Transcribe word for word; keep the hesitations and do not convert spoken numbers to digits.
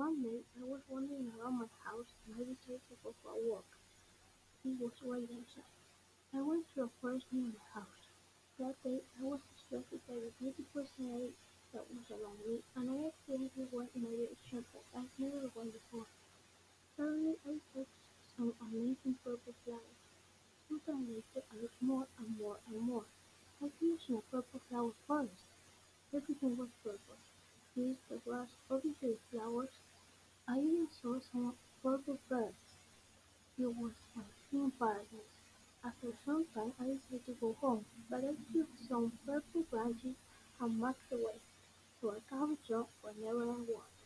One day I was wandering around my house and I decided to go for a walk. It was right outside. I went through a forest near my house. That day I was distracted by the beautiful scenery that was around me, and I accidentally went in a direction that I'd never gone before. Suddenly I touched some amazing purple flowers. Sometime later I looked more and more and more. I finished in a purple flower forest. Everything was purple. Trees, the grass, obviously the flowers. I even saw some purple birds. It was like seeing paradise. After some time I decided to go home, but I took some purple branches and marked the way, so I can return whenever I want.